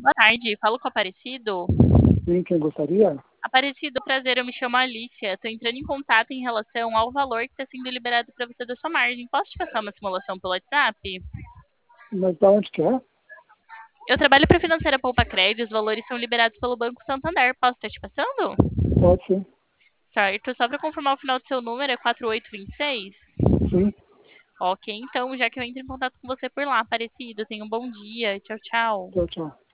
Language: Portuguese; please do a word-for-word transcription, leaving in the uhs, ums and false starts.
Boa tarde, falo com o Aparecido. Sim, quem gostaria? Aparecido, prazer, eu me chamo Alicia. Estou entrando em contato em relação ao valor que está sendo liberado para você da sua margem. Posso te passar uma simulação pelo WhatsApp? Mas da onde que é? Eu trabalho para a financeira Poupa Crédito, os valores são liberados pelo Banco Santander. Posso estar te passando? Pode ser. Certo, só para confirmar o final do seu número é quatro oito dois seis? Sim, Ok, então, já que eu entro em contato com você por lá, Aparecido, tenha um bom dia. Tchau, tchau. tchau, tchau.